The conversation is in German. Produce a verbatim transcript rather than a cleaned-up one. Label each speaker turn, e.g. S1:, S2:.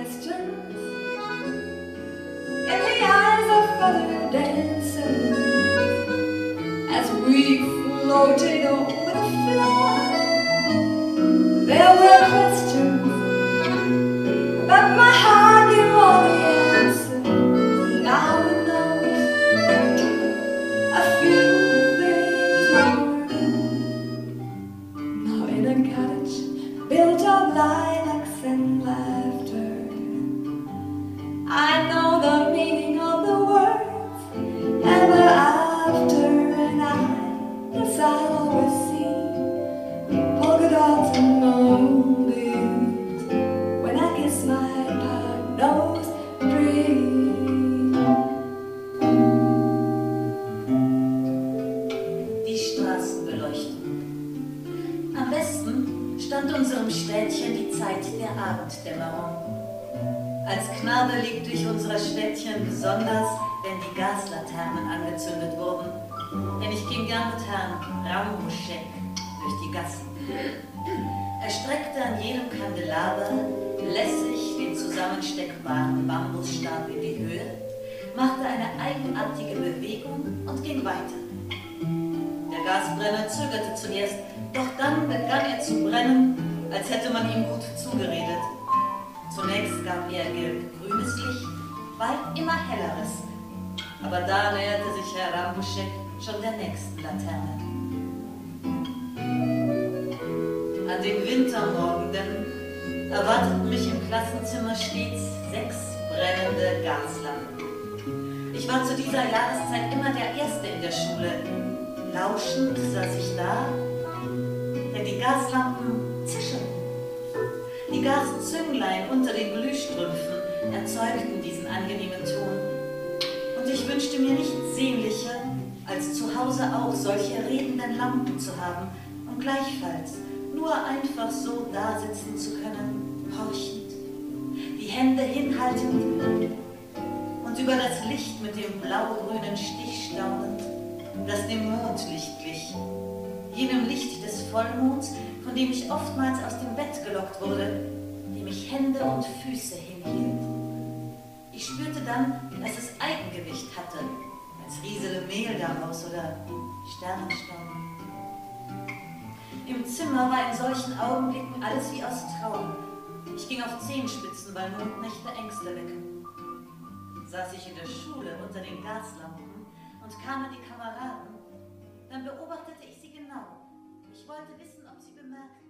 S1: questions in the eyes of other dancers as we floated over the floor. There were questions but my heart knew all the answers. Now it knows a few things more. Now in a cottage built of lilacs and laughter, I know the meaning of the words ever after, and I guess I'll always see polka dots and moonbeams when I kiss my nose dream.
S2: Die Straßenbeleuchtung. Am besten stand unserem Städtchen die Zeit der Abenddämmerung. Als Knabe liegt durch unser Städtchen besonders, wenn die Gaslaternen angezündet wurden, denn ich ging gern mit Herrn Rambuschek durch die Gassen. Er streckte an jedem Kandelaber lässig den zusammensteckbaren Bambusstab in die Höhe, machte eine eigenartige Bewegung und ging weiter. Der Gasbrenner zögerte zuerst, doch dann begann er zu brennen, als hätte man ihm gut zugeredet. Zunächst gab er gelb-grünes Licht, bald immer helleres, aber da näherte sich Herr Rambuschek schon der nächsten Laterne. An den Wintermorgenden erwarteten mich im Klassenzimmer stets sechs brennende Gaslampen. Ich war zu dieser Jahreszeit immer der Erste in der Schule. Lauschend saß ich da, denn die Gaslampen zischelten. Die Gaszünglein unter den Glühstrümpfen erzeugten diesen angenehmen Ton. Und ich wünschte mir nichts sehnlicher, als zu Hause auch solche redenden Lampen zu haben und gleichfalls nur einfach so da sitzen zu können, horchend, die Hände hinhaltend und über das Licht mit dem blau-grünen Stich staunend, das dem Mondlicht glich, jenem Licht des Vollmonds, von dem ich oftmals aus dem Bett gelockt wurde, dem ich Hände und Füße hinhielt. Ich spürte dann, dass es Eigengewicht hatte, als riesele Mehl daraus oder Sternenstaub. Im Zimmer war in solchen Augenblicken alles wie aus Traum. Ich ging auf Zehenspitzen, weil Mondnächte Ängste wecken. Saß ich in der Schule unter den Gaslampen und kamen die Kameraden, dann beobachtete ich sie genau. Ich wollte wissen, ob sie bemerkten,